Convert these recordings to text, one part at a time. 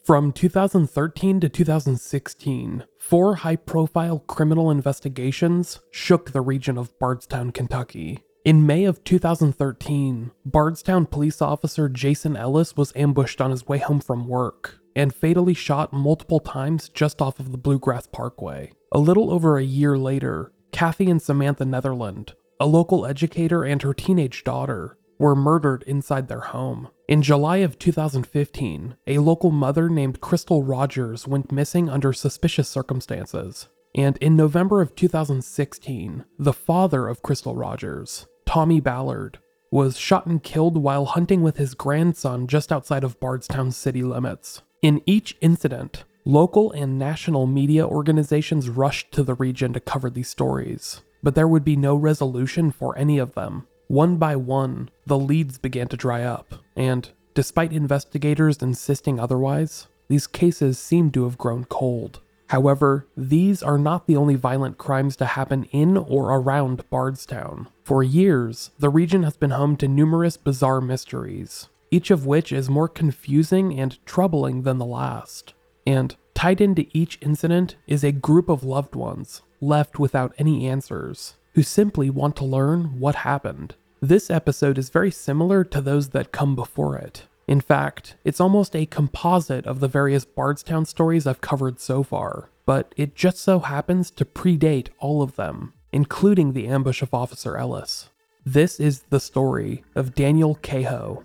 From 2013 to 2016, 4 high-profile criminal investigations shook the region of Bardstown, Kentucky. In May of 2013, Bardstown police officer Jason Ellis was ambushed on his way home from work and fatally shot multiple times just off of the Bluegrass Parkway. A little over a year later, Kathy and Samantha Netherland, a local educator and her teenage daughter, were murdered inside their home. In July of 2015, a local mother named Crystal Rogers went missing under suspicious circumstances. And in November of 2016, the father of Crystal Rogers, Tommy Ballard, was shot and killed while hunting with his grandson just outside of Bardstown city limits. In each incident, local and national media organizations rushed to the region to cover these stories, but there would be no resolution for any of them. One by one, the leads began to dry up, and despite investigators insisting otherwise, these cases seem to have grown cold. However, these are not the only violent crimes to happen in or around Bardstown. For years, the region has been home to numerous bizarre mysteries, each of which is more confusing and troubling than the last. And tied into each incident is a group of loved ones left without any answers, who simply want to learn what happened. This episode is very similar to those that come before it. In fact, it's almost a composite of the various Bardstown stories I've covered so far, but it just so happens to predate all of them, including the ambush of Officer Ellis. This is the story of Daniel Cahoe.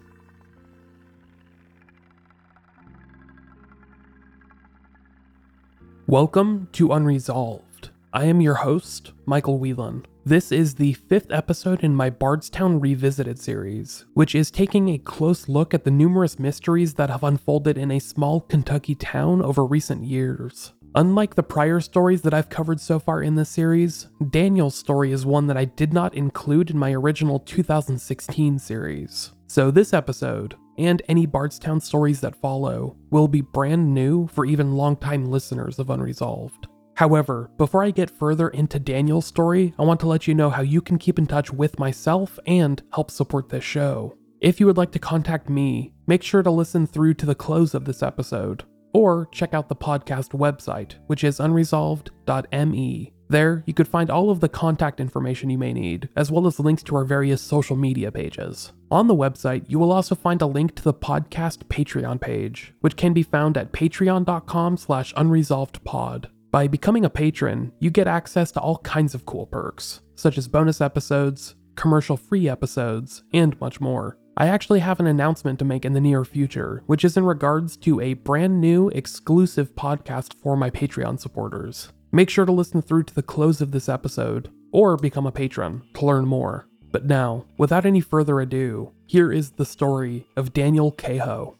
Welcome to Unresolved. I am your host, Michael Whelan. This is the 5th episode in my Bardstown Revisited series, which is taking a close look at the numerous mysteries that have unfolded in a small Kentucky town over recent years. Unlike the prior stories that I've covered so far in this series, Daniel's story is one that I did not include in my original 2016 series. So this episode, and any Bardstown stories that follow, will be brand new for even longtime listeners of Unresolved. However, before I get further into Daniel's story, I want to let you know how you can keep in touch with myself and help support this show. If you would like to contact me, make sure to listen through to the close of this episode, or check out the podcast website, which is unresolved.me. There, you could find all of the contact information you may need, as well as links to our various social media pages. On the website, you will also find a link to the podcast Patreon page, which can be found at patreon.com/unresolvedpod. By becoming a patron, you get access to all kinds of cool perks, such as bonus episodes, commercial-free episodes, and much more. I actually have an announcement to make in the near future, which is in regards to a brand new exclusive podcast for my Patreon supporters. Make sure to listen through to the close of this episode, or become a patron to learn more. But now, without any further ado, here is the story of Daniel Cahoe.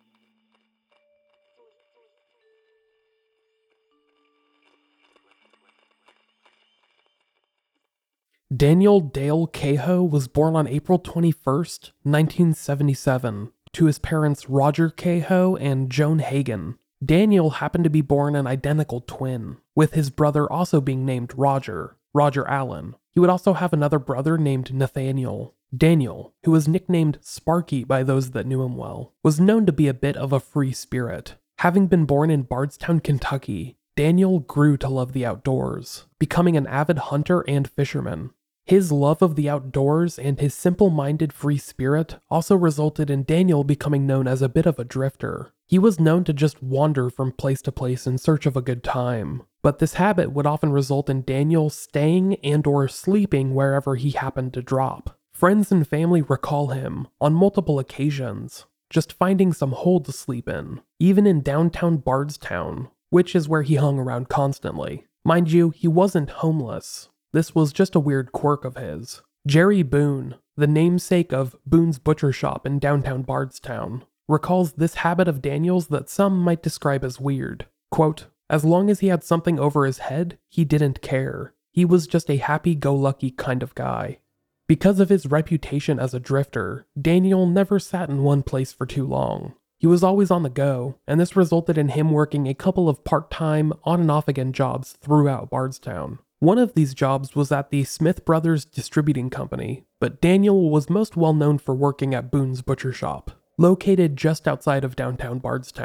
Daniel Dale Cahoe was born on April 21st, 1977, to his parents Roger Cahoe and Joan Hagen. Daniel happened to be born an identical twin, with his brother also being named Roger Allen. He would also have another brother named Nathaniel. Daniel, who was nicknamed Sparky by those that knew him well, was known to be a bit of a free spirit. Having been born in Bardstown, Kentucky, Daniel grew to love the outdoors, becoming an avid hunter and fisherman. His love of the outdoors and his simple-minded free spirit also resulted in Daniel becoming known as a bit of a drifter. He was known to just wander from place to place in search of a good time, but this habit would often result in Daniel staying and/or sleeping wherever he happened to drop. Friends and family recall him, on multiple occasions, just finding some hole to sleep in, even in downtown Bardstown, which is where he hung around constantly. Mind you, he wasn't homeless. This was just a weird quirk of his. Jerry Boone, the namesake of Boone's Butcher Shop in downtown Bardstown, recalls this habit of Daniel's that some might describe as weird. Quote, "As long as he had something over his head, he didn't care. He was just a happy-go-lucky kind of guy." Because of his reputation as a drifter, Daniel never sat in one place for too long. He was always on the go, and this resulted in him working a couple of part-time, on-and-off-again jobs throughout Bardstown. One of these jobs was at the Smith Brothers Distributing Company, but Daniel was most well known for working at Boone's Butcher Shop, located just outside of downtown Bardstown.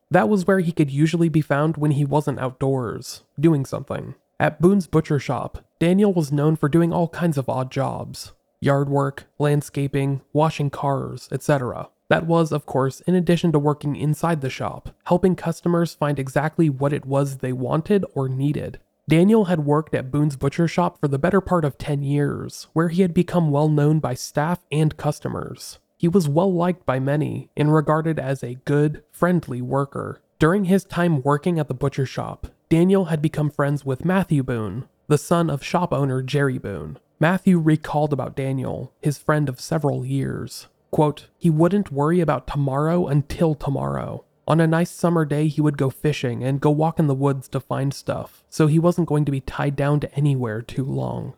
That was where he could usually be found when he wasn't outdoors, doing something. At Boone's Butcher Shop, Daniel was known for doing all kinds of odd jobs. Yard work, landscaping, washing cars, etc. That was, of course, in addition to working inside the shop, helping customers find exactly what it was they wanted or needed. Daniel had worked at Boone's Butcher Shop for the better part of 10 years, where he had become well known by staff and customers. He was well liked by many and regarded as a good, friendly worker. During his time working at the butcher shop, Daniel had become friends with Matthew Boone, the son of shop owner Jerry Boone. Matthew recalled about Daniel, his friend of several years. Quote, "He wouldn't worry about tomorrow until tomorrow. On a nice summer day, he would go fishing and go walk in the woods to find stuff, so he wasn't going to be tied down to anywhere too long."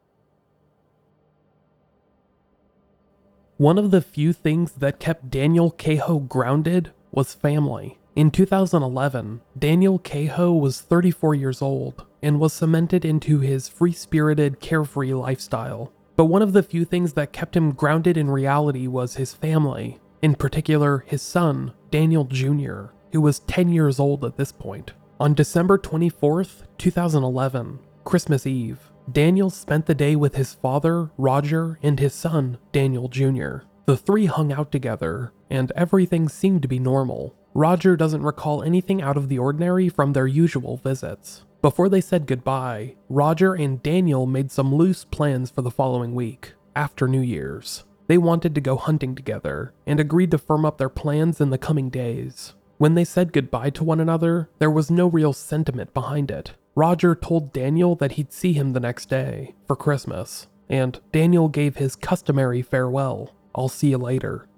One of the few things that kept Daniel Cahoe grounded was family. In 2011, Daniel Cahoe was 34 years old and was cemented into his free-spirited, carefree lifestyle. But one of the few things that kept him grounded in reality was his family, in particular his son, Daniel Jr., who was 10 years old at this point. On December 24th, 2011, Christmas Eve, Daniel spent the day with his father, Roger, and his son, Daniel Jr. The three hung out together, and everything seemed to be normal. Roger doesn't recall anything out of the ordinary from their usual visits. Before they said goodbye, Roger and Daniel made some loose plans for the following week, after New Year's. They wanted to go hunting together, and agreed to firm up their plans in the coming days. When they said goodbye to one another, there was no real sentiment behind it. Roger told Daniel that he'd see him the next day, for Christmas, and Daniel gave his customary farewell, "I'll see you later."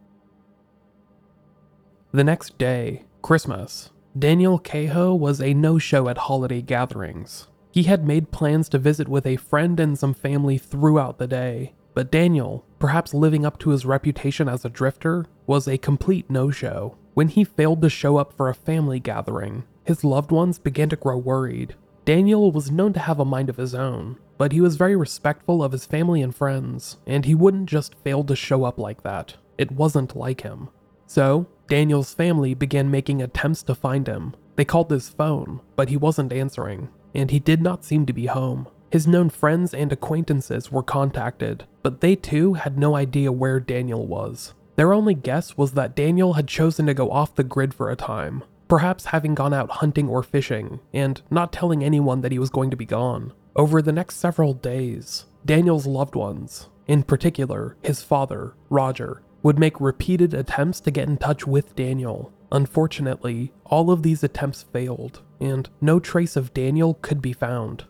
The next day, Christmas, Daniel Cahoe was a no-show at holiday gatherings. He had made plans to visit with a friend and some family throughout the day, but Daniel, perhaps living up to his reputation as a drifter, was a complete no-show. When he failed to show up for a family gathering, his loved ones began to grow worried. Daniel was known to have a mind of his own, but he was very respectful of his family and friends, and he wouldn't just fail to show up like that. It wasn't like him. So, Daniel's family began making attempts to find him. They called his phone, but he wasn't answering, and he did not seem to be home. His known friends and acquaintances were contacted, but they too had no idea where Daniel was. Their only guess was that Daniel had chosen to go off the grid for a time, perhaps having gone out hunting or fishing, and not telling anyone that he was going to be gone. Over the next several days, Daniel's loved ones, in particular his father, Roger, would make repeated attempts to get in touch with Daniel. Unfortunately, all of these attempts failed, and no trace of Daniel could be found.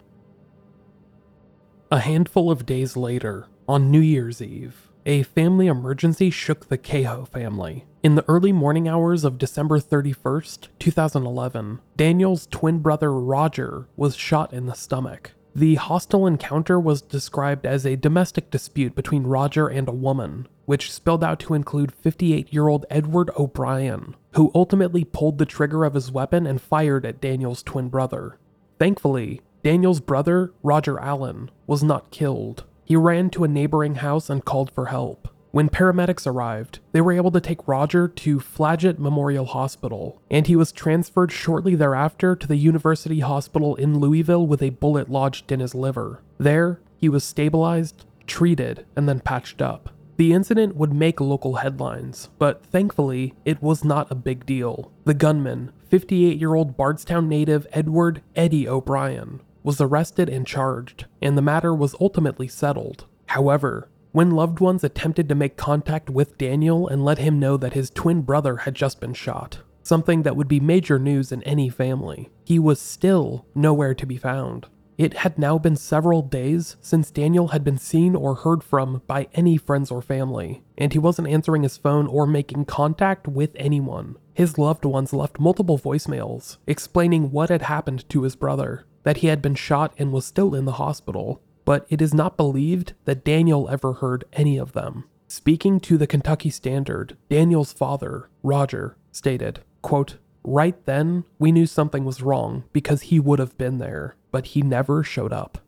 A handful of days later, on New Year's Eve, a family emergency shook the Cahoe family. In the early morning hours of December 31st, 2011, Daniel's twin brother Roger was shot in the stomach. The hostile encounter was described as a domestic dispute between Roger and a woman, which spilled out to include 58-year-old Edward O'Brien, who ultimately pulled the trigger of his weapon and fired at Daniel's twin brother. Thankfully, Daniel's brother, Roger Allen, was not killed. He ran to a neighboring house and called for help. When paramedics arrived, they were able to take Roger to Flagit Memorial Hospital, and he was transferred shortly thereafter to the University Hospital in Louisville with a bullet lodged in his liver. There, he was stabilized, treated, and then patched up. The incident would make local headlines, but thankfully, it was not a big deal. The gunman, 58-year-old Bardstown native Edward "Eddie" O'Brien, was arrested and charged, and the matter was ultimately settled. However, when loved ones attempted to make contact with Daniel and let him know that his twin brother had just been shot, something that would be major news in any family, he was still nowhere to be found. It had now been several days since Daniel had been seen or heard from by any friends or family, and he wasn't answering his phone or making contact with anyone. His loved ones left multiple voicemails explaining what had happened to his brother, that he had been shot and was still in the hospital, but it is not believed that Daniel ever heard any of them. Speaking to the Kentucky Standard, Daniel's father, Roger, stated, quote, "Right then, we knew something was wrong because he would have been there, but he never showed up."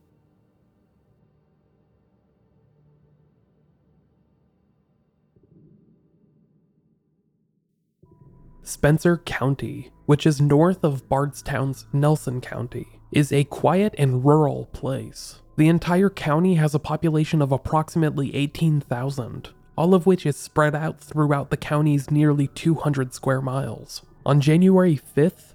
Spencer County, which is north of Bardstown's Nelson County, is a quiet and rural place. The entire county has a population of approximately 18,000, all of which is spread out throughout the county's nearly 200 square miles. On January 5th,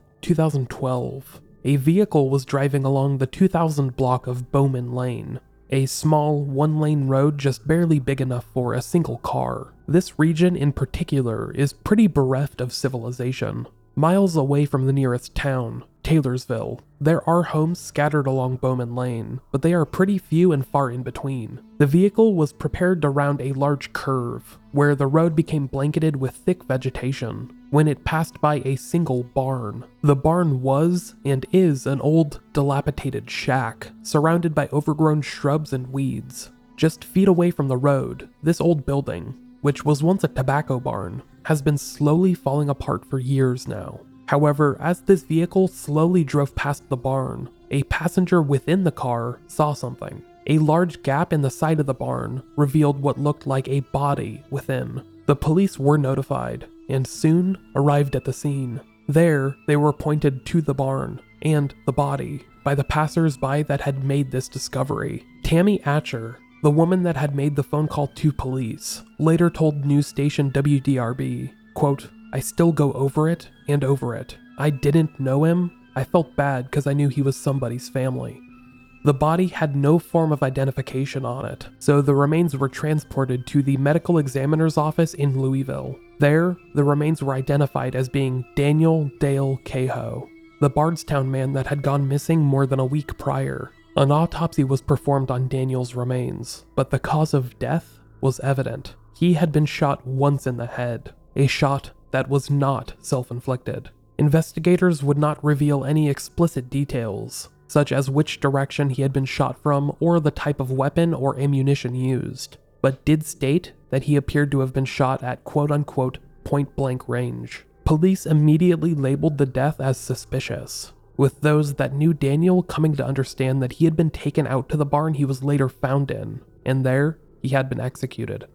2012, a vehicle was driving along the 2000 block of Bowman Lane, a small one-lane road just barely big enough for a single car. This region in particular is pretty bereft of civilization. Miles away from the nearest town, Taylorsville, there are homes scattered along Bowman Lane, but they are pretty few and far in between. The vehicle was prepared to round a large curve, where the road became blanketed with thick vegetation, when it passed by a single barn. The barn was, and is, an old, dilapidated shack, surrounded by overgrown shrubs and weeds. Just feet away from the road, this old building, which was once a tobacco barn, has been slowly falling apart for years now. However, as this vehicle slowly drove past the barn, a passenger within the car saw something. A large gap in the side of the barn revealed what looked like a body within. The police were notified, and soon arrived at the scene. There, they were pointed to the barn, and the body, by the passers-by that had made this discovery. Tammy Atcher, the woman that had made the phone call to police, later told news station WDRB, quote, "I still go over it and over it. I didn't know him. I felt bad because I knew he was somebody's family." The body had no form of identification on it, so the remains were transported to the medical examiner's office in Louisville. There, the remains were identified as being Daniel Dale Cahoe, the Bardstown man that had gone missing more than a week prior. An autopsy was performed on Daniel's remains, but the cause of death was evident. He had been shot once in the head, a shot that was not self-inflicted. Investigators would not reveal any explicit details, such as which direction he had been shot from or the type of weapon or ammunition used, but did state that he appeared to have been shot at quote-unquote point-blank range. Police immediately labeled the death as suspicious, with those that knew Daniel coming to understand that he had been taken out to the barn he was later found in, and there he had been executed.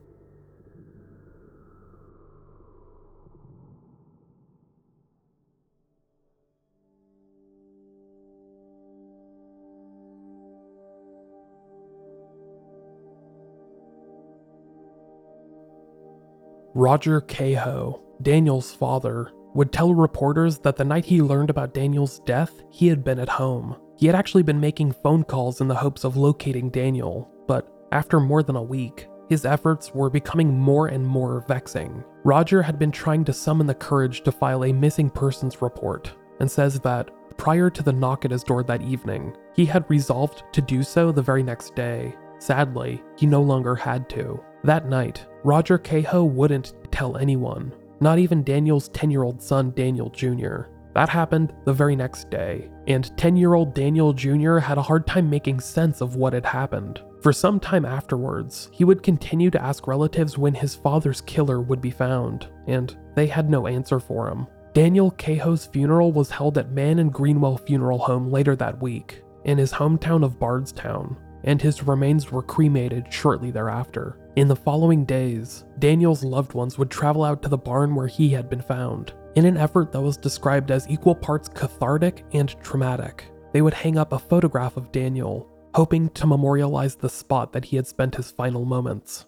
Roger Cahoe, Daniel's father, would tell reporters that the night he learned about Daniel's death, he had been at home. He had actually been making phone calls in the hopes of locating Daniel, but after more than a week, his efforts were becoming more and more vexing. Roger had been trying to summon the courage to file a missing persons report, and says that prior to the knock at his door that evening, he had resolved to do so the very next day. Sadly, he no longer had to. That night, Roger Cahoe wouldn't tell anyone, not even Daniel's 10-year-old son Daniel Jr. That happened the very next day, and 10-year-old Daniel Jr. had a hard time making sense of what had happened. For some time afterwards, he would continue to ask relatives when his father's killer would be found, and they had no answer for him. Daniel Cahoe's funeral was held at Mann and Greenwell Funeral Home later that week, in his hometown of Bardstown, and his remains were cremated shortly thereafter. In the following days, Daniel's loved ones would travel out to the barn where he had been found. In an effort that was described as equal parts cathartic and traumatic, they would hang up a photograph of Daniel, hoping to memorialize the spot that he had spent his final moments.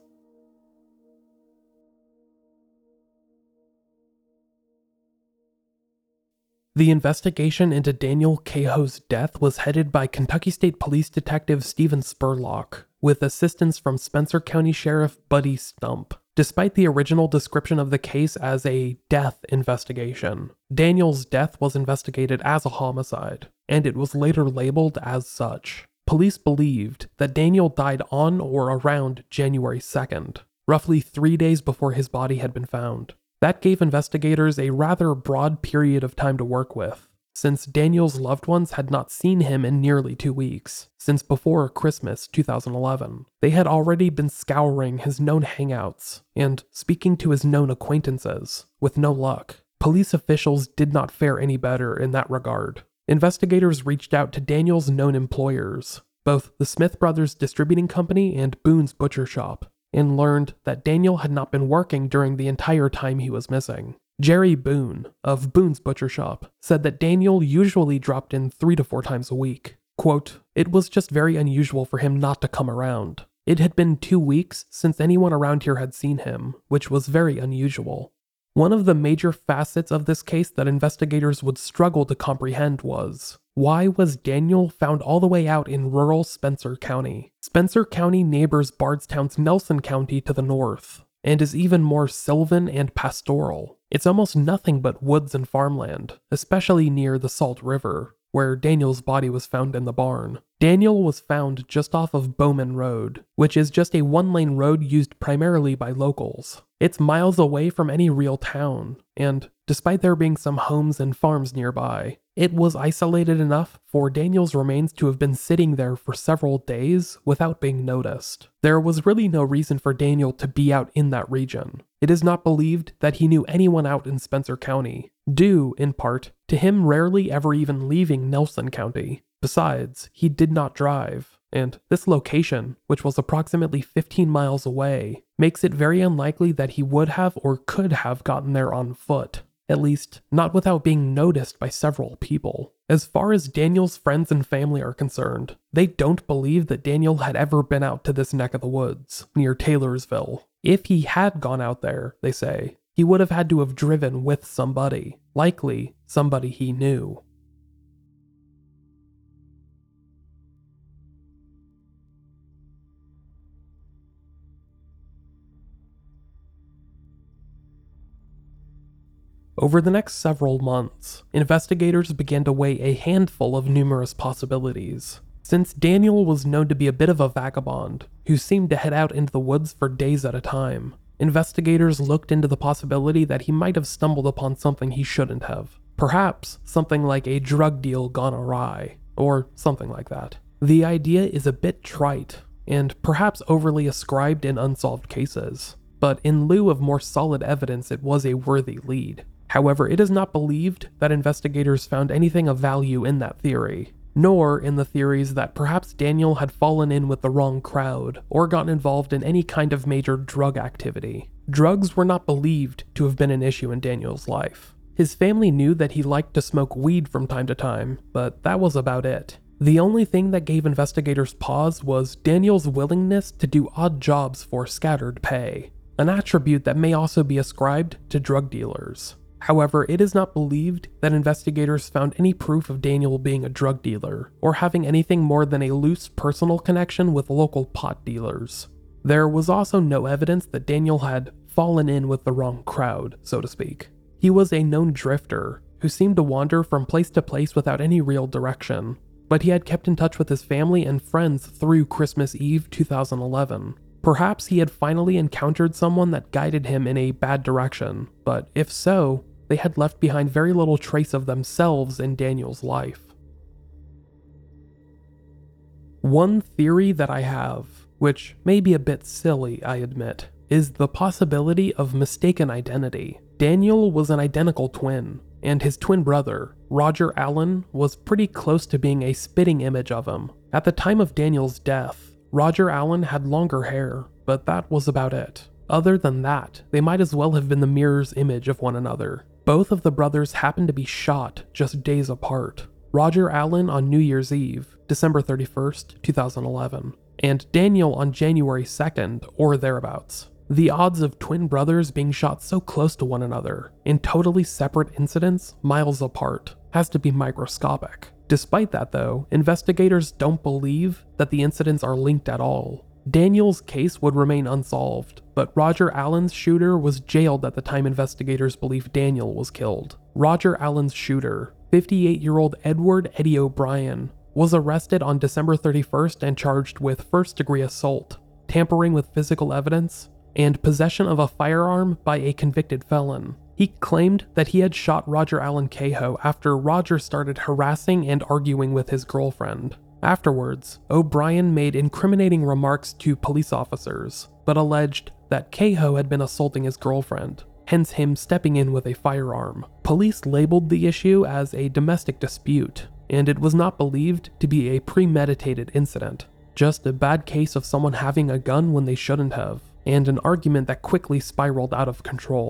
The investigation into Daniel Cahoe's death was headed by Kentucky State Police Detective Stephen Spurlock, with assistance from Spencer County Sheriff Buddy Stump. Despite the original description of the case as a death investigation, Daniel's death was investigated as a homicide, and it was later labeled as such. Police believed that Daniel died on or around January 2nd, roughly 3 days before his body had been found. That gave investigators a rather broad period of time to work with, since Daniel's loved ones had not seen him in nearly 2 weeks, since before Christmas 2011. They had already been scouring his known hangouts and speaking to his known acquaintances, with no luck. Police officials did not fare any better in that regard. Investigators reached out to Daniel's known employers, both the Smith Brothers Distributing Company and Boone's Butcher Shop, and learned that Daniel had not been working during the entire time he was missing. Jerry Boone, of Boone's Butcher Shop, said that Daniel usually dropped in 3 to 4 times a week. Quote, "It was just very unusual for him not to come around. It had been 2 weeks since anyone around here had seen him, which was very unusual." One of the major facets of this case that investigators would struggle to comprehend was, why was Daniel found all the way out in rural Spencer County? Spencer County neighbors Bardstown's Nelson County to the north, and is even more sylvan and pastoral. It's almost nothing but woods and farmland, especially near the Salt River, where Daniel's body was found in the barn. Daniel was found just off of Bowman Road, which is just a one-lane road used primarily by locals. It's miles away from any real town, and despite there being some homes and farms nearby, it was isolated enough for Daniel's remains to have been sitting there for several days without being noticed. There was really no reason for Daniel to be out in that region. It is not believed that he knew anyone out in Spencer County, due, in part, to him rarely ever even leaving Nelson County. Besides, he did not drive, and this location, which was approximately 15 miles away, makes it very unlikely that he would have or could have gotten there on foot. At least, not without being noticed by several people. As far as Daniel's friends and family are concerned, they don't believe that Daniel had ever been out to this neck of the woods, near Taylorsville. If he had gone out there, they say, he would have had to have driven with somebody, likely somebody he knew. Over the next several months, investigators began to weigh a handful of numerous possibilities. Since Daniel was known to be a bit of a vagabond, who seemed to head out into the woods for days at a time, investigators looked into the possibility that he might have stumbled upon something he shouldn't have. Perhaps something like a drug deal gone awry, or something like that. The idea is a bit trite, and perhaps overly ascribed in unsolved cases, but in lieu of more solid evidence, it was a worthy lead. However, it is not believed that investigators found anything of value in that theory, nor in the theories that perhaps Daniel had fallen in with the wrong crowd or gotten involved in any kind of major drug activity. Drugs were not believed to have been an issue in Daniel's life. His family knew that he liked to smoke weed from time to time, but that was about it. The only thing that gave investigators pause was Daniel's willingness to do odd jobs for scattered pay, an attribute that may also be ascribed to drug dealers. However, it is not believed that investigators found any proof of Daniel being a drug dealer, or having anything more than a loose personal connection with local pot dealers. There was also no evidence that Daniel had fallen in with the wrong crowd, so to speak. He was a known drifter, who seemed to wander from place to place without any real direction, but he had kept in touch with his family and friends through Christmas Eve 2011. Perhaps he had finally encountered someone that guided him in a bad direction, but if so, they had left behind very little trace of themselves in Daniel's life. One theory that I have, which may be a bit silly, I admit, is the possibility of mistaken identity. Daniel was an identical twin, and his twin brother, Roger Allen, was pretty close to being a spitting image of him. At the time of Daniel's death, Roger Allen had longer hair, but that was about it. Other than that, they might as well have been the mirror's image of one another. Both of the brothers happened to be shot just days apart. Roger Allen on New Year's Eve, December 31st, 2011, and Daniel on January 2nd, or thereabouts. The odds of twin brothers being shot so close to one another, in totally separate incidents, miles apart, has to be microscopic. Despite that though, investigators don't believe that the incidents are linked at all. Daniel's case would remain unsolved, but Roger Allen's shooter was jailed at the time investigators believe Daniel was killed. Roger Allen's shooter, 58-year-old Edward Eddie O'Brien, was arrested on December 31st and charged with first-degree assault, tampering with physical evidence, and possession of a firearm by a convicted felon. He claimed that he had shot Roger Allen Cahoe after Roger started harassing and arguing with his girlfriend. Afterwards, O'Brien made incriminating remarks to police officers, but alleged that Cahoe had been assaulting his girlfriend, hence him stepping in with a firearm. Police labeled the issue as a domestic dispute, and it was not believed to be a premeditated incident, just a bad case of someone having a gun when they shouldn't have, and an argument that quickly spiraled out of control.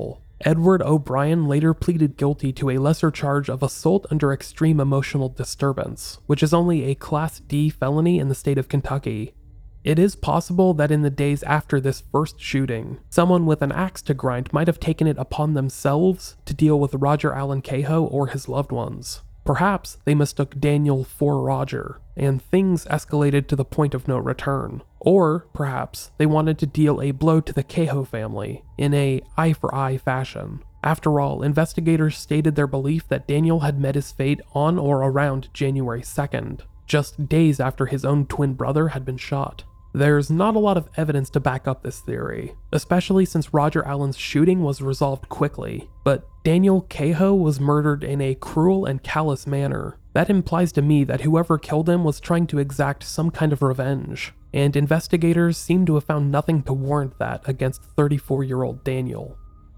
Edward O'Brien later pleaded guilty to a lesser charge of assault under extreme emotional disturbance, which is only a Class D felony in the state of Kentucky. It is possible that in the days after this first shooting, someone with an axe to grind might have taken it upon themselves to deal with Roger Allen Cahoe or his loved ones. Perhaps they mistook Daniel for Roger, and things escalated to the point of no return. Or perhaps they wanted to deal a blow to the Cahoe family in a eye-for-eye fashion. After all, investigators stated their belief that Daniel had met his fate on or around January 2nd, just days after his own twin brother had been shot. There's not a lot of evidence to back up this theory, especially since Roger Allen's shooting was resolved quickly, but Daniel Cahoe was murdered in a cruel and callous manner. That implies to me that whoever killed him was trying to exact some kind of revenge, and investigators seem to have found nothing to warrant that against 34-year-old Daniel.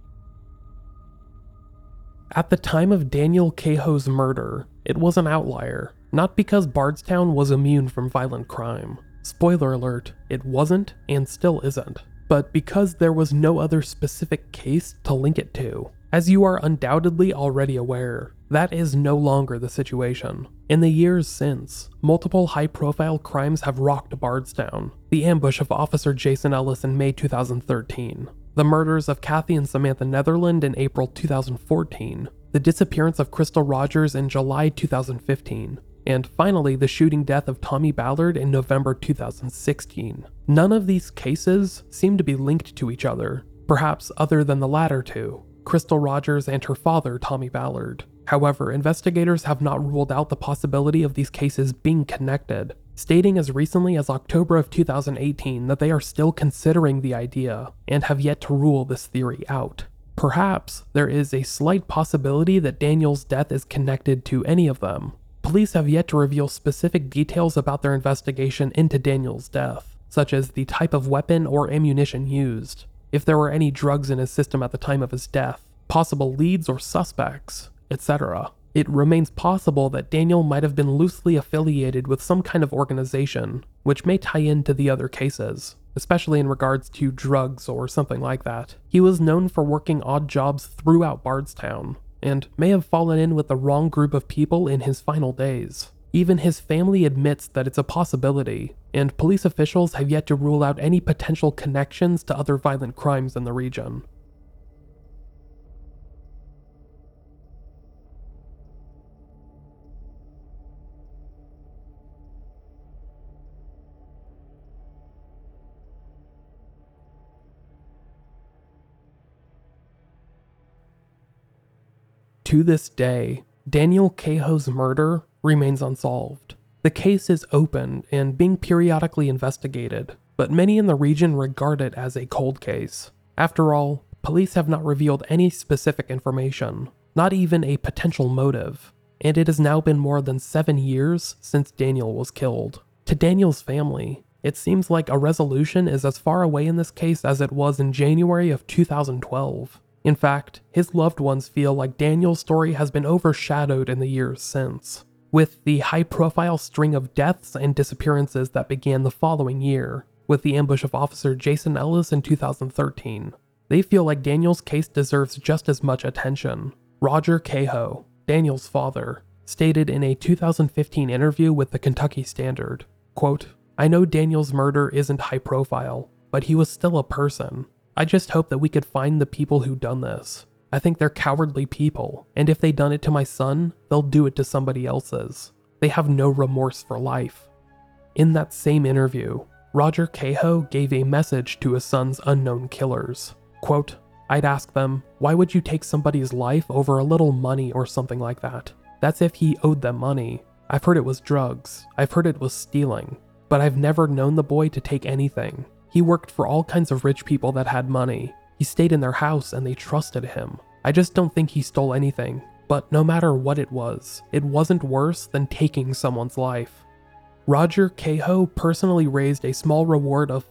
At the time of Daniel Cahoe's murder, it was an outlier, not because Bardstown was immune from violent crime. Spoiler alert, it wasn't and still isn't, but because there was no other specific case to link it to. As you are undoubtedly already aware, that is no longer the situation. In the years since, multiple high-profile crimes have rocked Bardstown. The ambush of Officer Jason Ellis in May 2013, the murders of Kathy and Samantha Netherland in April 2014, the disappearance of Crystal Rogers in July 2015, and finally the shooting death of Tommy Ballard in November 2016. None of these cases seem to be linked to each other, perhaps other than the latter two, Crystal Rogers and her father, Tommy Ballard. However, investigators have not ruled out the possibility of these cases being connected, stating as recently as October of 2018 that they are still considering the idea and have yet to rule this theory out. Perhaps there is a slight possibility that Daniel's death is connected to any of them. Police have yet to reveal specific details about their investigation into Daniel's death, such as the type of weapon or ammunition used, if there were any drugs in his system at the time of his death, possible leads or suspects, etc. It remains possible that Daniel might have been loosely affiliated with some kind of organization, which may tie into the other cases, especially in regards to drugs or something like that. He was known for working odd jobs throughout Bardstown, and may have fallen in with the wrong group of people in his final days. Even his family admits that it's a possibility, and police officials have yet to rule out any potential connections to other violent crimes in the region. To this day, Daniel Cahoe's murder remains unsolved. The case is open and being periodically investigated, but many in the region regard it as a cold case. After all, police have not revealed any specific information, not even a potential motive, and it has now been more than 7 years since Daniel was killed. To Daniel's family, it seems like a resolution is as far away in this case as it was in January of 2012. In fact, his loved ones feel like Daniel's story has been overshadowed in the years since, with the high-profile string of deaths and disappearances that began the following year, with the ambush of Officer Jason Ellis in 2013. They feel like Daniel's case deserves just as much attention. Roger Cahoe, Daniel's father, stated in a 2015 interview with the Kentucky Standard, quote, "I know Daniel's murder isn't high profile, but he was still a person. I just hope that we could find the people who done this. I think they're cowardly people, and if they done it to my son, they'll do it to somebody else's. They have no remorse for life." In that same interview, Roger Cahoe gave a message to his son's unknown killers. Quote, "I'd ask them, why would you take somebody's life over a little money or something like that? That's if he owed them money. I've heard it was drugs. I've heard it was stealing. But I've never known the boy to take anything. He worked for all kinds of rich people that had money. He stayed in their house and they trusted him. I just don't think he stole anything. But no matter what it wasn't worse than taking someone's life." Roger Cahoe personally raised a small reward of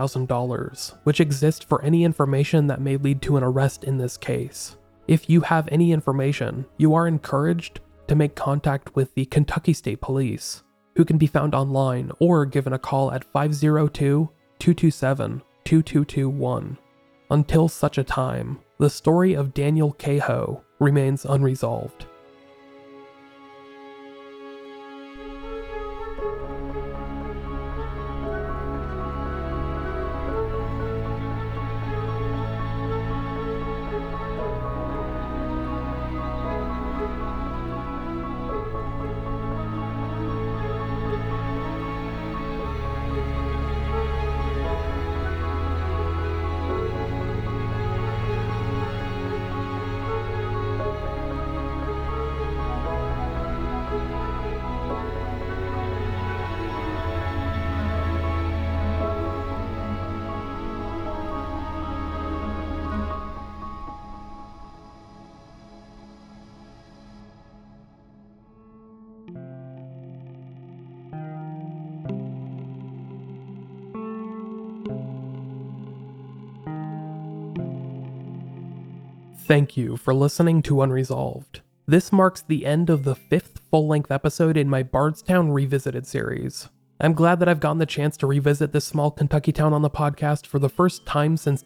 $5,000, which exists for any information that may lead to an arrest in this case. If you have any information, you are encouraged to make contact with the Kentucky State Police, who can be found online or given a call at 502-227-2221. Until such a time, the story of Daniel Cahoe remains unresolved. Thank you for listening to Unresolved. This marks the end of the 5th full-length episode in my Bardstown Revisited series. I'm glad that I've gotten the chance to revisit this small Kentucky town on the podcast for the first time since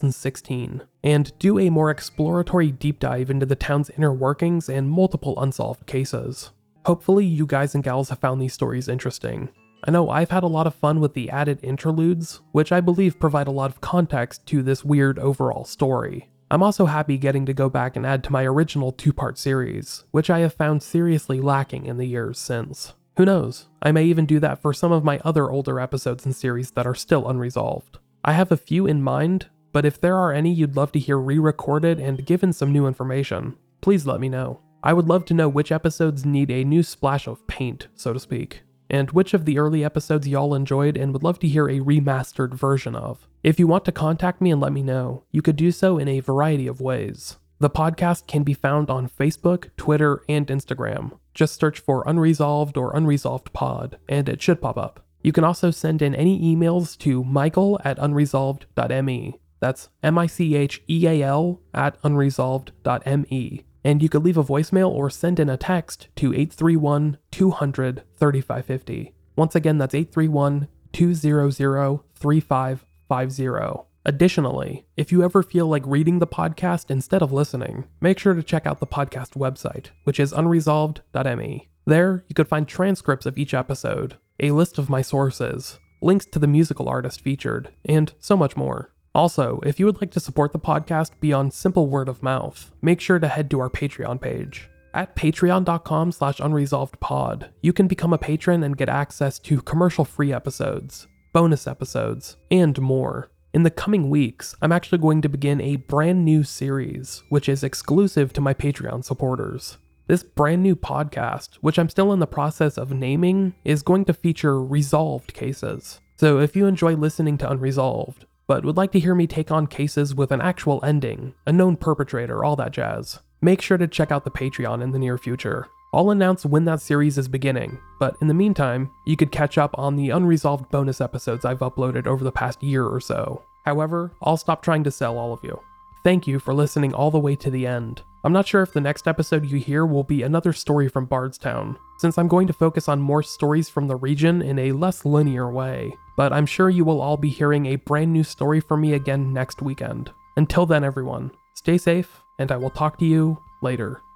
2016, and do a more exploratory deep dive into the town's inner workings and multiple unsolved cases. Hopefully you guys and gals have found these stories interesting. I know I've had a lot of fun with the added interludes, which I believe provide a lot of context to this weird overall story. I'm also happy getting to go back and add to my original 2-part series, which I have found seriously lacking in the years since. Who knows, I may even do that for some of my other older episodes and series that are still unresolved. I have a few in mind, but if there are any you'd love to hear re-recorded and given some new information, please let me know. I would love to know which episodes need a new splash of paint, so to speak, and which of the early episodes y'all enjoyed and would love to hear a remastered version of. If you want to contact me and let me know, you could do so in a variety of ways. The podcast can be found on Facebook, Twitter, and Instagram. Just search for Unresolved or Unresolved Pod, and it should pop up. You can also send in any emails to michael@unresolved.me. That's micheal@unresolved.me. And you could leave a voicemail or send in a text to 831-200-3550. Once again, that's 831-200-3550. Additionally, if you ever feel like reading the podcast instead of listening, make sure to check out the podcast website, which is unresolved.me. There, you could find transcripts of each episode, a list of my sources, links to the musical artist featured, and so much more. Also, if you would like to support the podcast beyond simple word of mouth, make sure to head to our Patreon page. At patreon.com/unresolvedpod, you can become a patron and get access to commercial-free episodes, bonus episodes, and more. In the coming weeks, I'm actually going to begin a brand new series, which is exclusive to my Patreon supporters. This brand new podcast, which I'm still in the process of naming, is going to feature resolved cases. So if you enjoy listening to Unresolved, but would like to hear me take on cases with an actual ending, a known perpetrator, all that jazz, make sure to check out the Patreon in the near future. I'll announce when that series is beginning, but in the meantime, you could catch up on the unresolved bonus episodes I've uploaded over the past year or so. However, I'll stop trying to sell all of you. Thank you for listening all the way to the end. I'm not sure if the next episode you hear will be another story from Bardstown, since I'm going to focus on more stories from the region in a less linear way, but I'm sure you will all be hearing a brand new story from me again next weekend. Until then, everyone, stay safe, and I will talk to you later.